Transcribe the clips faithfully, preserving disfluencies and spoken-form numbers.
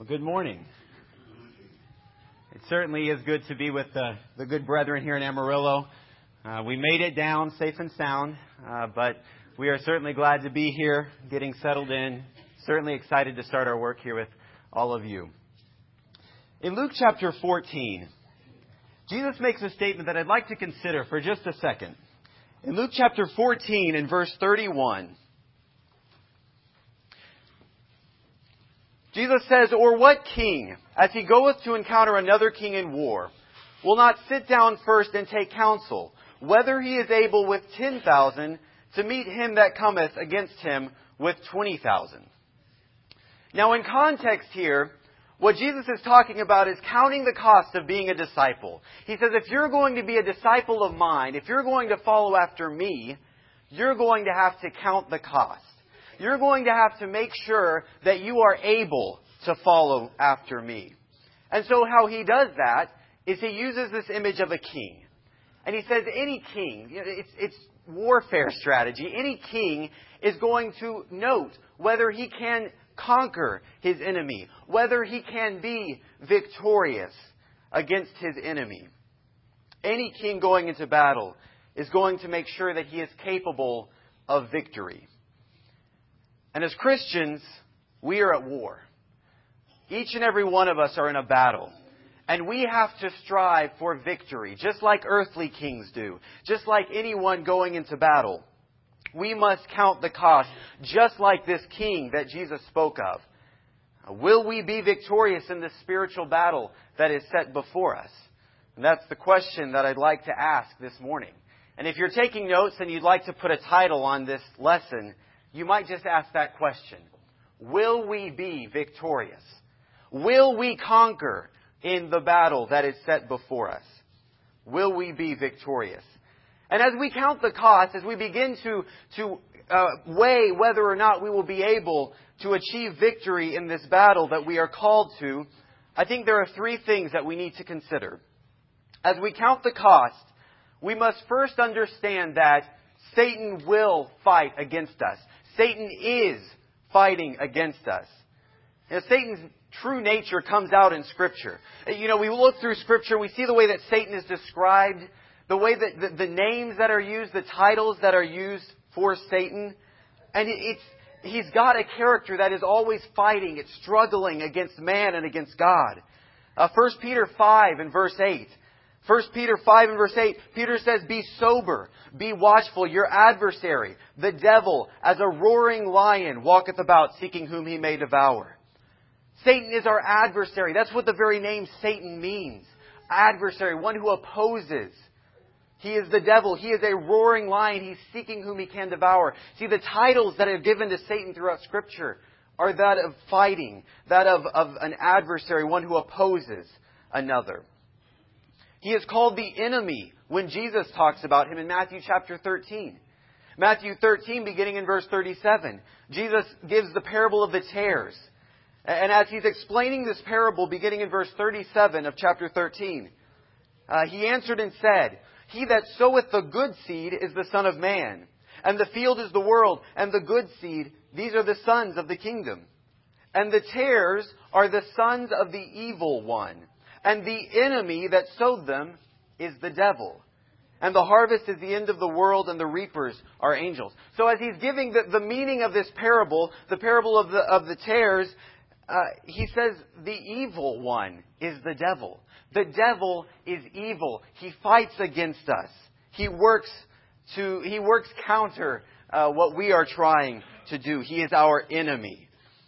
Well, good morning. It certainly is good to be with the, the good brethren here in Amarillo. Uh, we made it down safe and sound, uh, but we are certainly glad to be here, getting settled in. Certainly excited to start our work here with all of you. In Luke chapter fourteen, Jesus makes a statement that I'd like to consider for just a second. In Luke chapter fourteen and verse thirty-one, Jesus says, "Or what king, as he goeth to encounter another king in war, will not sit down first and take counsel, whether he is able with ten thousand to meet him that cometh against him with twenty thousand? Now in context here, what Jesus is talking about is counting the cost of being a disciple. He says, if you're going to be a disciple of mine, if you're going to follow after me, you're going to have to count the cost. You're going to have to make sure that you are able to follow after me. And so how he does that is he uses this image of a king. And he says any king, it's, it's warfare strategy, any king is going to note whether he can conquer his enemy, whether he can be victorious against his enemy. Any king going into battle is going to make sure that he is capable of victory. And as Christians, we are at war. Each and every one of us are in a battle. And we have to strive for victory, just like earthly kings do, just like anyone going into battle. We must count the cost, just like this king that Jesus spoke of. Will we be victorious in this spiritual battle that is set before us? And that's the question that I'd like to ask this morning. And if you're taking notes and you'd like to put a title on this lesson, you might just ask that question. Will we be victorious? Will we conquer in the battle that is set before us? Will we be victorious? And as we count the cost, as we begin to, to uh, weigh whether or not we will be able to achieve victory in this battle that we are called to, I think there are three things that we need to consider. As we count the cost, we must first understand that Satan will fight against us. Satan is fighting against us. You know, Satan's true nature comes out in Scripture. You know, we look through Scripture, we see the way that Satan is described, the way that the, the names that are used, the titles that are used for Satan. And it's, he's got a character that is always fighting, it's struggling against man and against God. Uh, First Peter five and verse eight. First Peter five and verse eight, Peter says, "Be sober, be watchful. Your adversary, the devil, as a roaring lion, walketh about, seeking whom he may devour." Satan is our adversary. That's what the very name Satan means. Adversary, one who opposes. He is the devil. He is a roaring lion. He's seeking whom he can devour. See, the titles that are given to Satan throughout Scripture are that of fighting, that of, of an adversary, one who opposes another. He is called the enemy when Jesus talks about him in Matthew chapter thirteen. Matthew thirteen, beginning in verse thirty-seven, Jesus gives the parable of the tares. And as he's explaining this parable, beginning in verse thirty-seven of chapter thirteen, uh, he answered and said, "He that soweth the good seed is the Son of Man, and the field is the world, and the good seed, these are the sons of the kingdom. And the tares are the sons of the evil one. And the enemy that sowed them is the devil. And the harvest is the end of the world, and the reapers are angels." So as he's giving the, the meaning of this parable, the parable of the, of the tares, uh, he says the evil one is the devil. The devil is evil. He fights against us. He works to he works counter uh, what we are trying to do. He is our enemy.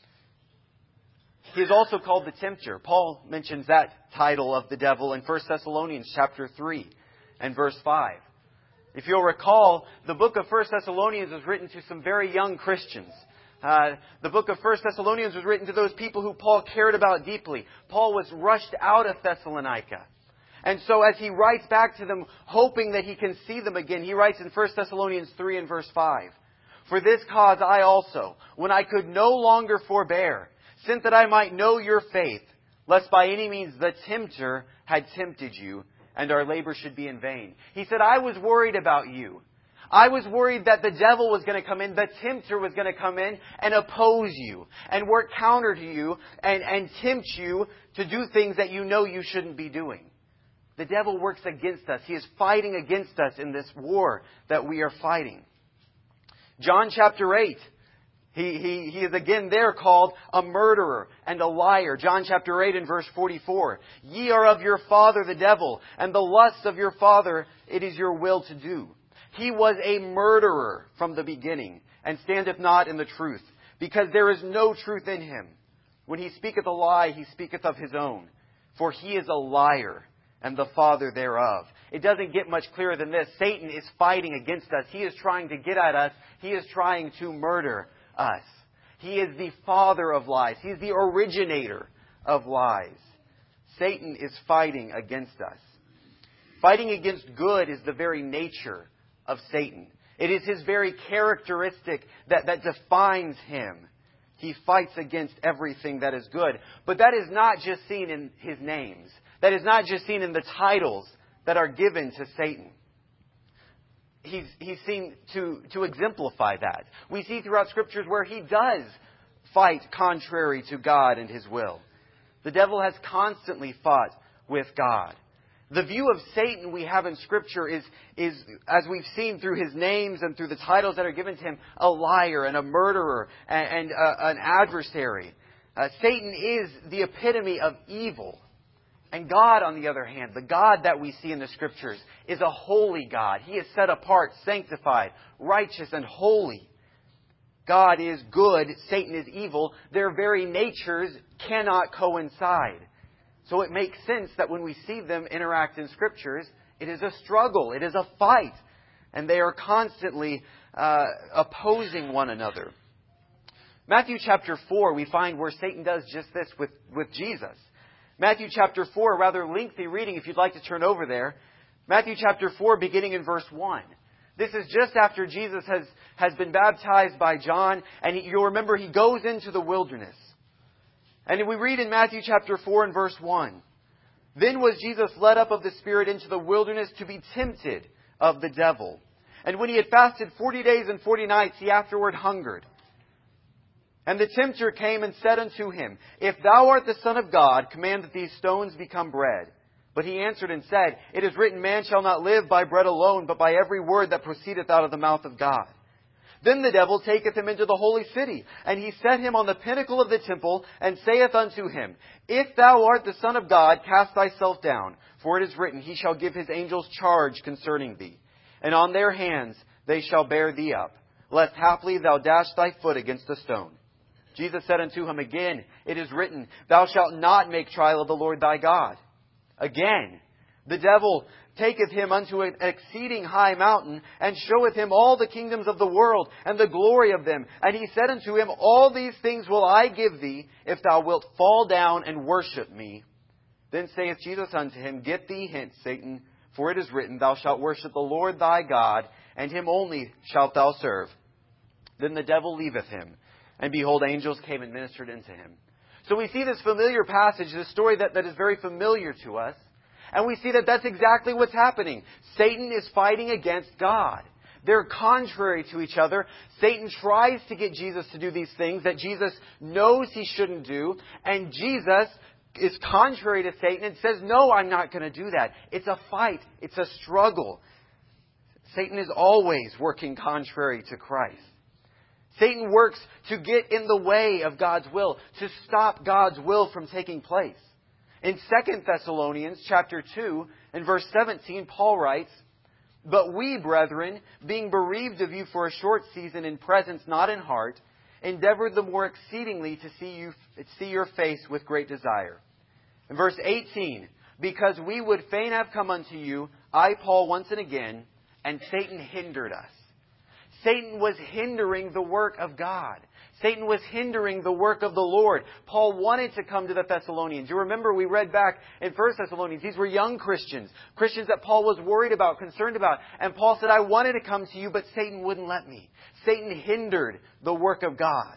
He is also called the tempter. Paul mentions that title of the devil in First Thessalonians chapter three and verse five. If you'll recall, the book of First Thessalonians was written to some very young Christians. Uh, the book of First Thessalonians was written to those people who Paul cared about deeply. Paul was rushed out of Thessalonica. And so as he writes back to them, hoping that he can see them again, he writes in First Thessalonians three and verse five, "For this cause I also, when I could no longer forbear, sent that I might know your faith, lest by any means the tempter had tempted you, and our labor should be in vain." He said, I was worried about you. I was worried that the devil was going to come in, the tempter was going to come in and oppose you and work counter to you and, and tempt you to do things that you know you shouldn't be doing. The devil works against us. He is fighting against us in this war that we are fighting. John chapter eight. He, he, he is again there called a murderer and a liar. John chapter eight and verse forty-four. Ye are of your father the devil, and the lusts of your father it is your will to do. He was a murderer from the beginning, and standeth not in the truth, because there is no truth in him. When he speaketh a lie, he speaketh of his own. For he is a liar, and the father thereof. It doesn't get much clearer than this. Satan is fighting against us. He is trying to get at us. He is trying to murder us. He is the father of lies. He is the originator of lies. Satan is fighting against us. Fighting against good is the very nature of Satan. It is his very characteristic that, that defines him. He fights against everything that is good. But that is not just seen in his names. That is not just seen in the titles that are given to Satan. He's, he's seen to, to exemplify that. We see throughout Scriptures where he does fight contrary to God and His will. The devil has constantly fought with God. The view of Satan we have in Scripture is, is, as we've seen through his names and through the titles that are given to him, a liar and a murderer and, and uh, an adversary. Uh, Satan is the epitome of evil. And God, on the other hand, the God that we see in the Scriptures, is a holy God. He is set apart, sanctified, righteous, and holy. God is good. Satan is evil. Their very natures cannot coincide. So it makes sense that when we see them interact in Scriptures, it is a struggle. It is a fight. And they are constantly uh, opposing one another. Matthew chapter four, we find where Satan does just this with, with Jesus. Matthew chapter four, a rather lengthy reading if you'd like to turn over there. Matthew chapter four, beginning in verse one. This is just after Jesus has, has been baptized by John. And he, you'll remember he goes into the wilderness. And we read in Matthew chapter four and verse one. Then was Jesus led up of the Spirit into the wilderness to be tempted of the devil. And when he had fasted forty days and forty nights, he afterward hungered. And the tempter came and said unto him, If thou art the Son of God, command that these stones become bread. But he answered and said, It is written, Man shall not live by bread alone, but by every word that proceedeth out of the mouth of God. Then the devil taketh him into the holy city, and he set him on the pinnacle of the temple, and saith unto him, If thou art the Son of God, cast thyself down. For it is written, He shall give His angels charge concerning thee. And on their hands they shall bear thee up, lest haply thou dash thy foot against a stone. Jesus said unto him again, It is written, Thou shalt not make trial of the Lord thy God. Again, the devil taketh him unto an exceeding high mountain, and showeth him all the kingdoms of the world, and the glory of them. And he said unto him, All these things will I give thee, if thou wilt fall down and worship me. Then saith Jesus unto him, Get thee hence, Satan, for it is written, Thou shalt worship the Lord thy God, and Him only shalt thou serve. Then the devil leaveth him. And behold, angels came and ministered unto him. So we see this familiar passage, this story that, that is very familiar to us. And we see that that's exactly what's happening. Satan is fighting against God. They're contrary to each other. Satan tries to get Jesus to do these things that Jesus knows he shouldn't do. And Jesus is contrary to Satan and says, No, I'm not going to do that. It's a fight. It's a struggle. Satan is always working contrary to Christ. Satan works to get in the way of God's will, to stop God's will from taking place. In Second Thessalonians chapter two and verse seventeen, Paul writes, But we, brethren, being bereaved of you for a short season in presence, not in heart, endeavored the more exceedingly to see you see your face with great desire. In verse eighteen, Because we would fain have come unto you, I, Paul, once and again, and Satan hindered us. Satan was hindering the work of God. Satan was hindering the work of the Lord. Paul wanted to come to the Thessalonians. You remember we read back in First Thessalonians, these were young Christians. Christians that Paul was worried about, concerned about. And Paul said, I wanted to come to you, but Satan wouldn't let me. Satan hindered the work of God.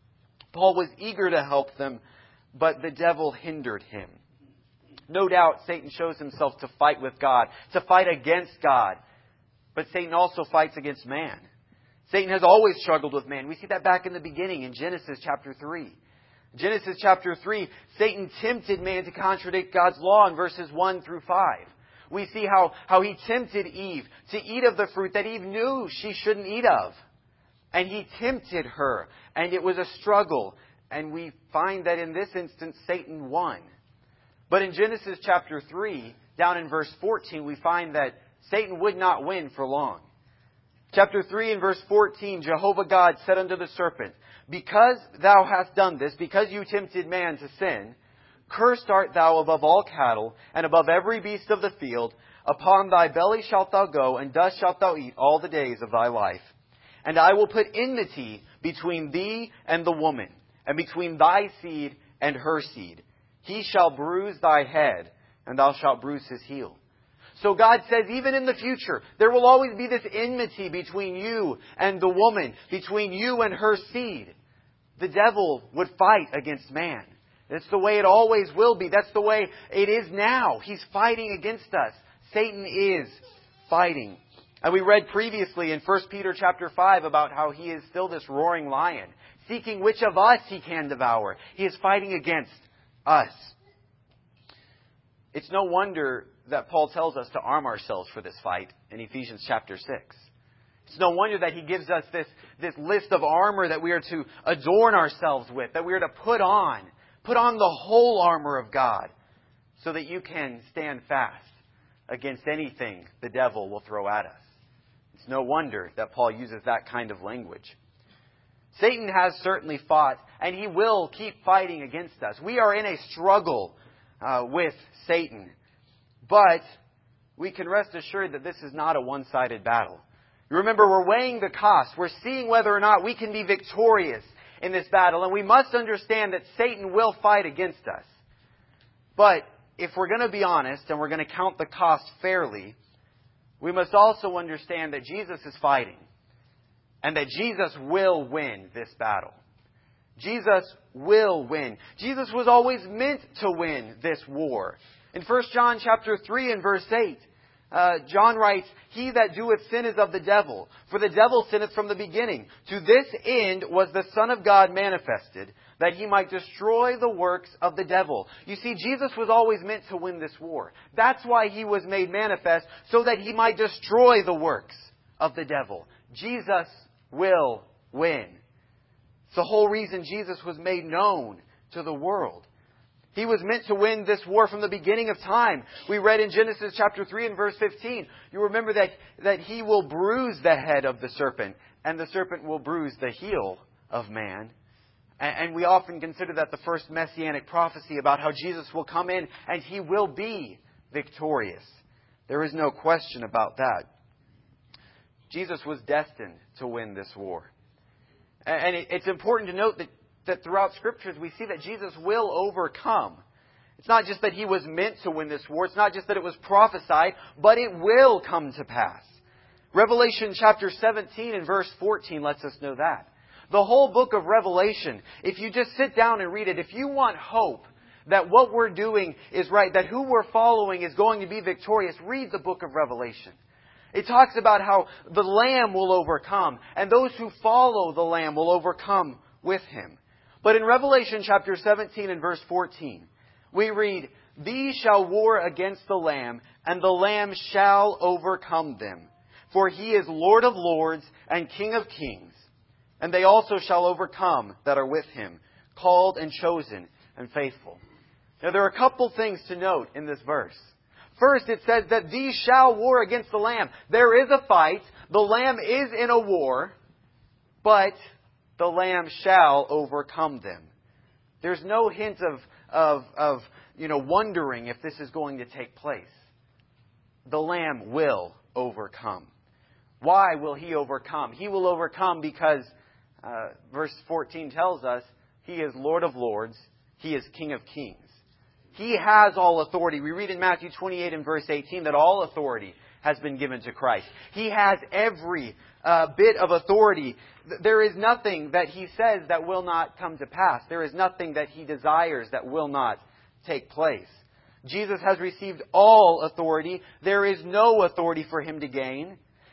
Paul was eager to help them, but the devil hindered him. No doubt Satan shows himself to fight with God, to fight against God. But Satan also fights against man. Satan has always struggled with man. We see that back in the beginning in Genesis chapter three. Genesis chapter three, Satan tempted man to contradict God's law in verses one through five. We see how, how he tempted Eve to eat of the fruit that Eve knew she shouldn't eat of. And he tempted her, and it was a struggle. And we find that in this instance, Satan won. But in Genesis chapter three, down in verse fourteen, we find that Satan would not win for long. Chapter three and verse fourteen, Jehovah God said unto the serpent, Because thou hast done this, because you tempted man to sin, cursed art thou above all cattle, and above every beast of the field. Upon thy belly shalt thou go, and dust shalt thou eat all the days of thy life. And I will put enmity between thee and the woman, and between thy seed and her seed. He shall bruise thy head, and thou shalt bruise his heel. So God says, even in the future, there will always be this enmity between you and the woman, between you and her seed. The devil would fight against man. That's the way it always will be. That's the way it is now. He's fighting against us. Satan is fighting. And we read previously in First Peter chapter five about how he is still this roaring lion, seeking which of us he can devour. He is fighting against us. It's no wonder that Paul tells us to arm ourselves for this fight in Ephesians chapter six. It's no wonder that he gives us this, this list of armor that we are to adorn ourselves with, that we are to put on. Put on the whole armor of God so that you can stand fast against anything the devil will throw at us. It's no wonder that Paul uses that kind of language. Satan has certainly fought, and he will keep fighting against us. We are in a struggle uh, with Satan. But we can rest assured that this is not a one-sided battle. You remember, we're weighing the cost. We're seeing whether or not we can be victorious in this battle. And we must understand that Satan will fight against us. But if we're going to be honest and we're going to count the cost fairly, we must also understand that Jesus is fighting. And that Jesus will win this battle. Jesus will win. Jesus was always meant to win this war. In First John chapter three and verse eight, uh, John writes, He that doeth sin is of the devil, for the devil sinneth from the beginning. To this end was the Son of God manifested, that He might destroy the works of the devil. You see, Jesus was always meant to win this war. That's why He was made manifest, so that He might destroy the works of the devil. Jesus will win. It's the whole reason Jesus was made known to the world. He was meant to win this war from the beginning of time. We read in Genesis chapter three and verse fifteen. You remember that, that He will bruise the head of the serpent, and the serpent will bruise the heel of man. And, and we often consider that the first messianic prophecy about how Jesus will come in and He will be victorious. There is no question about that. Jesus was destined to win this war. And it, it's important to note that that throughout Scriptures we see that Jesus will overcome. It's not just that He was meant to win this war. It's not just that it was prophesied, but it will come to pass. Revelation chapter seventeen and verse fourteen lets us know that. The whole book of Revelation, if you just sit down and read it, if you want hope that what we're doing is right, that who we're following is going to be victorious, read the book of Revelation. It talks about how the Lamb will overcome, and those who follow the Lamb will overcome with Him. But in Revelation chapter seventeen and verse fourteen, we read, These shall war against the Lamb, and the Lamb shall overcome them. For He is Lord of lords and King of kings. And they also shall overcome that are with Him, called and chosen and faithful. Now there are a couple things to note in this verse. First, it says that these shall war against the Lamb. There is a fight. The Lamb is in a war. But the Lamb shall overcome them. There's no hint of, of, of, you know, wondering if this is going to take place. The Lamb will overcome. Why will He overcome? He will overcome because, uh, verse fourteen tells us, He is Lord of lords. He is King of kings. He has all authority. We read in Matthew twenty-eight and verse eighteen that all authority has been given to Christ. He has every uh, bit of authority. There is nothing that He says that will not come to pass. There is nothing that He desires that will not take place. Jesus has received all authority. There is no authority for Him to gain.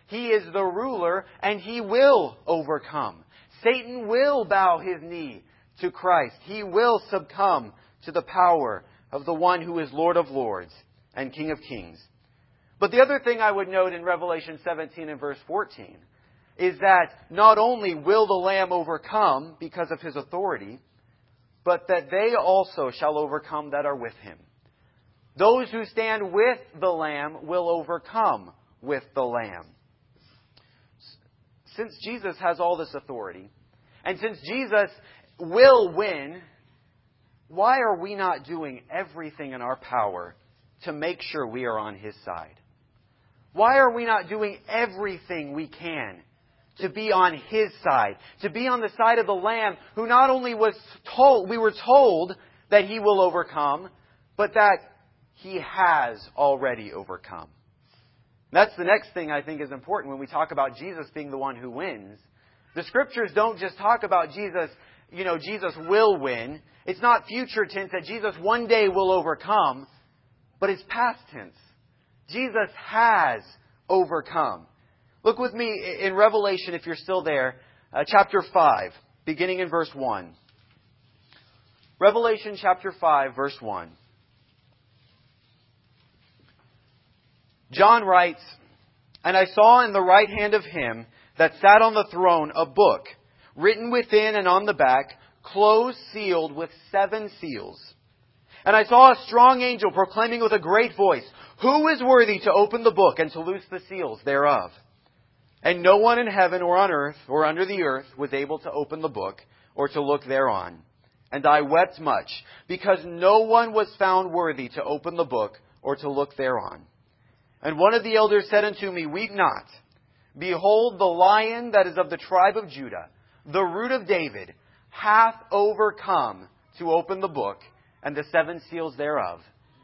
He is the ruler, and He will overcome. Satan will bow his knee to Christ. He will succumb to the power of the one who is Lord of Lords and King of Kings. But the other thing I would note in Revelation seventeen and verse fourteen is that not only will the Lamb overcome because of His authority, but that they also shall overcome that are with Him. Those who stand with the Lamb will overcome with the Lamb. Since Jesus has all this authority, and since Jesus will win, why are we not doing everything in our power to make sure we are on His side? Why are we not doing everything we can to be on His side, to be on the side of the Lamb who not only was told, we were told that He will overcome, but that He has already overcome? That's the next thing I think is important when we talk about Jesus being the one who wins. The Scriptures don't just talk about Jesus, you know, Jesus will win. It's not future tense that Jesus one day will overcome, but it's past tense. Jesus has overcome. Look with me in Revelation, if you're still there, uh, chapter five, beginning in verse one. Revelation chapter five, verse one. John writes, "And I saw in the right hand of Him that sat on the throne a book, written within and on the back, closed, sealed with seven seals. And I saw a strong angel proclaiming with a great voice, 'Who is worthy to open the book and to loose the seals thereof?' And no one in heaven or on earth or under the earth was able to open the book or to look thereon. And I wept much, because no one was found worthy to open the book or to look thereon. And one of the elders said unto me, Weep not. Behold, the Lion that is of the tribe of Judah, the root of David, hath overcome to open the book and the seven seals thereof."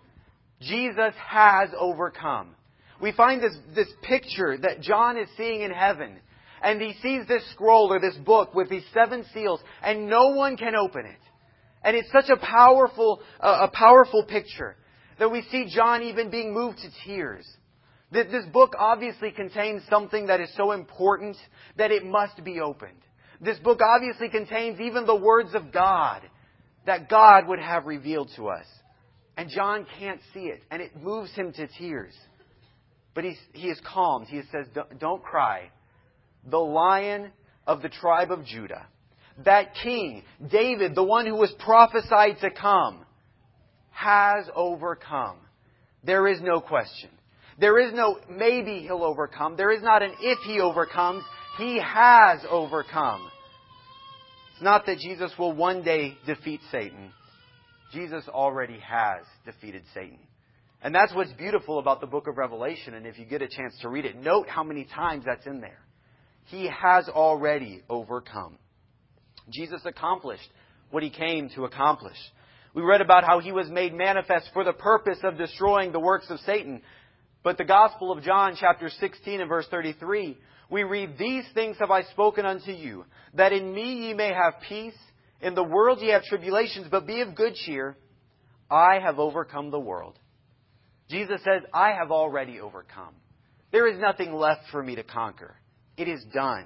Jesus has overcome. We find this, this picture that John is seeing in heaven. And he sees this scroll or this book with these seven seals, and no one can open it. And it's such a powerful, uh, a powerful picture that we see John even being moved to tears. This book obviously contains something that is so important that it must be opened. This book obviously contains even the words of God that God would have revealed to us. And John can't see it, and it moves him to tears. But he's, he is calmed. He says, "Don't cry. The Lion of the tribe of Judah, that King, David, the one who was prophesied to come, has overcome." There is no question. There is no maybe He'll overcome. There is not an if He overcomes. He has overcome. It's not that Jesus will one day defeat Satan. Jesus already has defeated Satan. And that's what's beautiful about the book of Revelation. And if you get a chance to read it, note how many times that's in there. He has already overcome. Jesus accomplished what He came to accomplish. We read about how He was made manifest for the purpose of destroying the works of Satan. But the Gospel of John, chapter sixteen and verse thirty-three, we read, "These things have I spoken unto you, that in me ye may have peace. In the world ye have tribulations, but be of good cheer. I have overcome the world." Jesus says, I have already overcome. There is nothing left for me to conquer. It is done.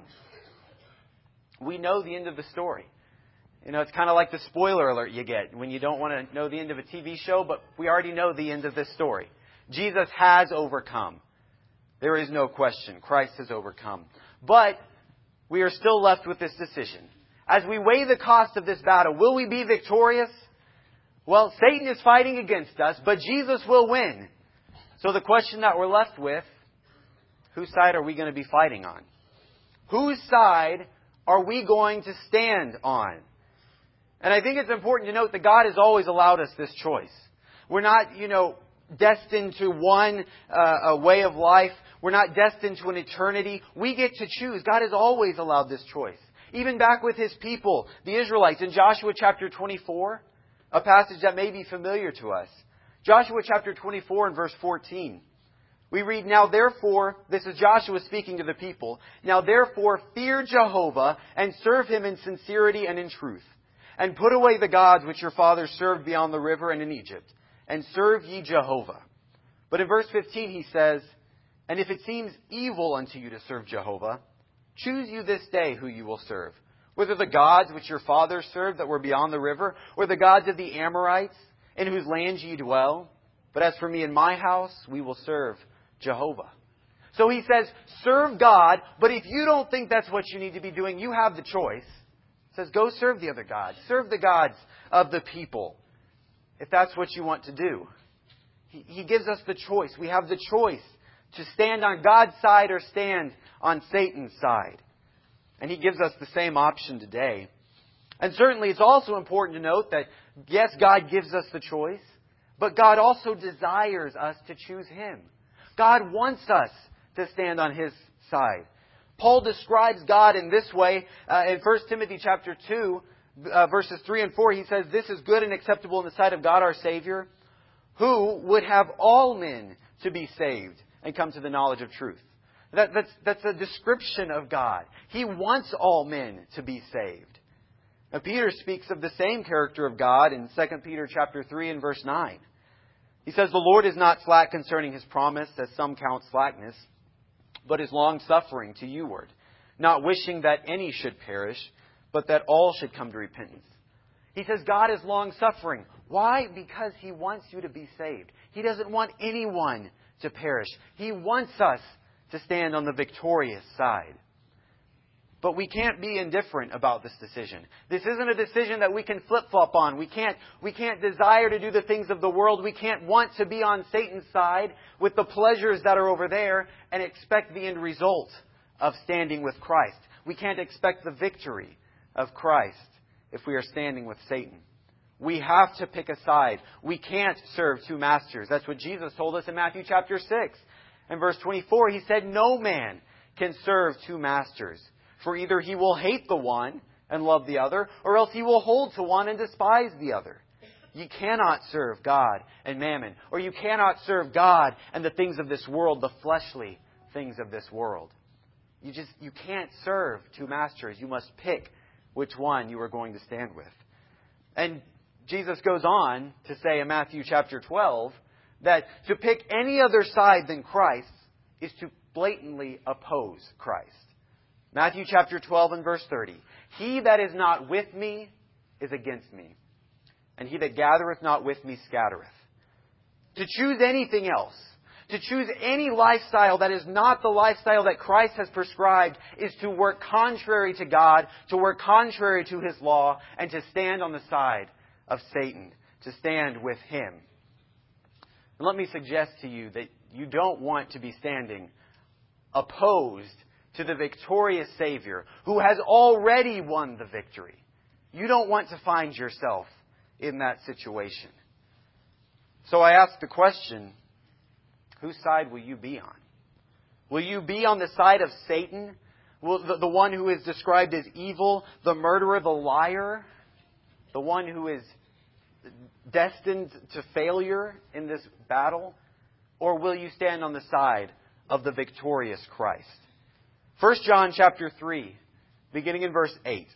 We know the end of the story. You know, it's kind of like the spoiler alert you get when you don't want to know the end of a T V show, but we already know the end of this story. Jesus has overcome. There is no question. Christ has overcome. But we are still left with this decision. As we weigh the cost of this battle, will we be victorious? Well, Satan is fighting against us, but Jesus will win. So the question that we're left with, whose side are we going to be fighting on? Whose side are we going to stand on? And I think it's important to note that God has always allowed us this choice. We're not, you know, destined to one uh, a way of life. We're not destined to an eternity. We get to choose. God has always allowed this choice. Even back with His people, the Israelites, in Joshua chapter twenty-four, a passage that may be familiar to us. Joshua chapter twenty-four and verse fourteen. We read, "Now therefore," this is Joshua speaking to the people, "Now therefore fear Jehovah and serve Him in sincerity and in truth. And put away the gods which your fathers served beyond the river and in Egypt. And serve ye Jehovah." But in verse fifteen he says, And if it seems evil unto you to serve Jehovah, choose you this day who you will serve, whether the gods which your fathers served that were beyond the river, or the gods of the Amorites, in whose lands ye dwell. But as for me and my house, we will serve Jehovah. So he says, serve God, but if you don't think that's what you need to be doing, you have the choice. He says, go serve the other gods. Serve the gods of the people, if that's what you want to do. He, he gives us the choice. We have the choice to stand on God's side or stand on Satan's side. And He gives us the same option today. And certainly it's also important to note that, yes, God gives us the choice, but God also desires us to choose Him. God wants us to stand on His side. Paul describes God in this way uh, in First Timothy chapter two, uh, verses three and four. He says, "This is good and acceptable in the sight of God our Savior, who would have all men to be saved and come to the knowledge of truth." That, that's, that's a description of God. He wants all men to be saved. Now, Peter speaks of the same character of God in Second Peter chapter three and verse nine. He says, "The Lord is not slack concerning His promise, as some count slackness, but is long-suffering to youward, not wishing that any should perish, but that all should come to repentance." He says God is long-suffering. Why? Because He wants you to be saved. He doesn't want anyone to perish. He wants us to stand on the victorious side. But we can't be indifferent about this decision. This isn't a decision that we can flip-flop on. We can't, we can't desire to do the things of the world. We can't want to be on Satan's side with the pleasures that are over there and expect the end result of standing with Christ. We can't expect the victory of Christ if we are standing with Satan. We have to pick a side. We can't serve two masters. That's what Jesus told us in Matthew chapter six. In verse twenty-four, He said, "No man can serve two masters. For either he will hate the one and love the other, or else he will hold to one and despise the other. You cannot serve God and mammon, or you cannot serve God and the things of this world, the fleshly things of this world." You just, you can't serve two masters. You must pick which one you are going to stand with. And Jesus goes on to say in Matthew chapter twelve that to pick any other side than Christ is to blatantly oppose Christ. Matthew chapter twelve and verse thirty. "He that is not with me is against me, and he that gathereth not with me scattereth." To choose anything else, to choose any lifestyle that is not the lifestyle that Christ has prescribed, is to work contrary to God, to work contrary to His law, and to stand on the side of Satan, to stand with him. And let me suggest to you that you don't want to be standing opposed to the victorious Savior who has already won the victory. You don't want to find yourself in that situation. So I ask the question, whose side will you be on? Will you be on the side of Satan? Will the, the one who is described as evil, the murderer, the liar, the one who is destined to failure in this battle? Or will you stand on the side of the victorious Christ? First John chapter three, beginning in verse eight.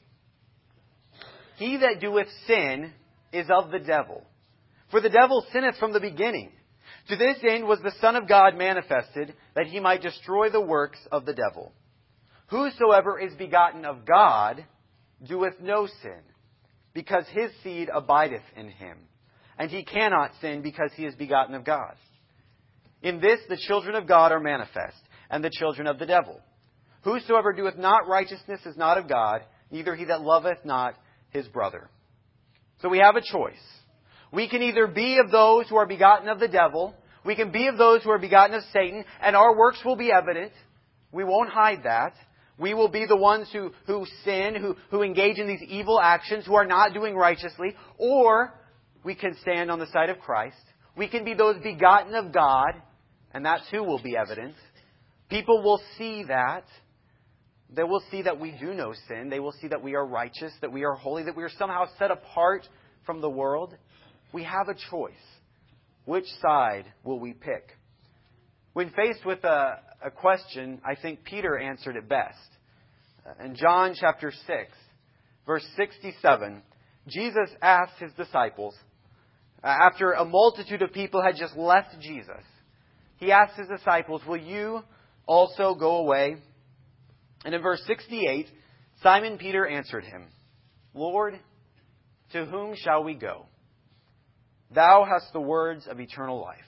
"He that doeth sin is of the devil. For the devil sinneth from the beginning. To this end was the Son of God manifested, that He might destroy the works of the devil. Whosoever is begotten of God doeth no sin, because his seed abideth in him. And he cannot sin, because he is begotten of God. In this the children of God are manifest, and the children of the devil. Whosoever doeth not righteousness is not of God, neither he that loveth not his brother." So we have a choice. We can either be of those who are begotten of the devil, we can be of those who are begotten of Satan, and our works will be evident. We won't hide that. We will be the ones who, who sin, who, who engage in these evil actions, who are not doing righteously. Or we can stand on the side of Christ. We can be those begotten of God, and that too will be evident. People will see that. They will see that we do no sin. They will see that we are righteous, that we are holy, that we are somehow set apart from the world. We have a choice. Which side will we pick? When faced with a, a question, I think Peter answered it best. In John chapter six, verse sixty-seven, Jesus asked His disciples, after a multitude of people had just left Jesus, he asked his disciples, will you also go away? And in verse sixty-eight, Simon Peter answered him, Lord, to whom shall we go? Thou hast the words of eternal life.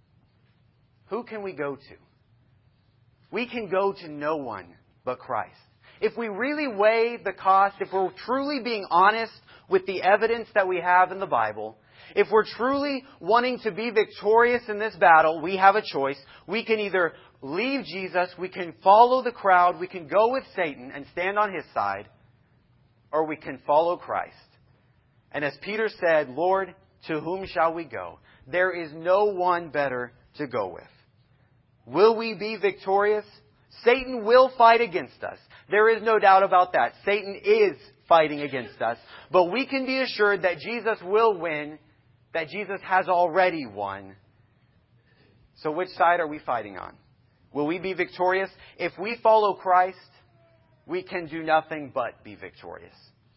Who can we go to? We can go to no one but Christ. If we really weigh the cost, if we're truly being honest with the evidence that we have in the Bible, if we're truly wanting to be victorious in this battle, we have a choice. We can either leave Jesus, we can follow the crowd, we can go with Satan and stand on his side, or we can follow Christ. And as Peter said, Lord, to whom shall we go? There is no one better to go with. Will we be victorious? Satan will fight against us. There is no doubt about that. Satan is fighting against us. But we can be assured that Jesus will win, that Jesus has already won. So which side are we fighting on? Will we be victorious? If we follow Christ, we can do nothing but be victorious.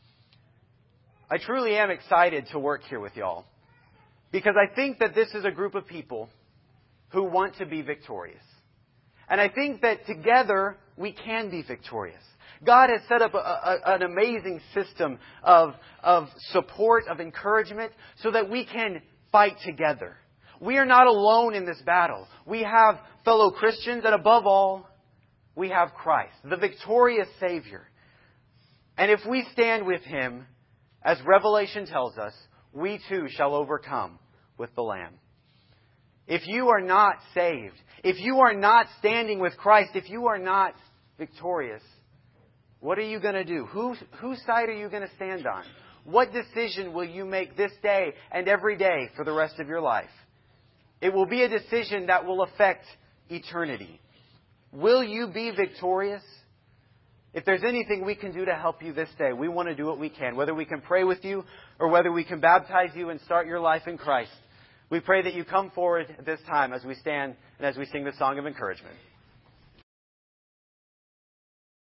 I truly am excited to work here with y'all, because I think that this is a group of people who want to be victorious. And I think that together we can be victorious. God has set up a, a, an amazing system of, of support, of encouragement, so that we can fight together. We are not alone in this battle. We have fellow Christians, and above all, we have Christ, the victorious Savior. And if we stand with Him, as Revelation tells us, we too shall overcome with the Lamb. If you are not saved, if you are not standing with Christ, if you are not victorious, what are you going to do? Who, whose side are you going to stand on? What decision will you make this day and every day for the rest of your life? It will be a decision that will affect eternity. Will you be victorious? If there's anything we can do to help you this day, we want to do what we can. Whether we can pray with you or whether we can baptize you and start your life in Christ. We pray that you come forward at this time as we stand and as we sing the song of encouragement.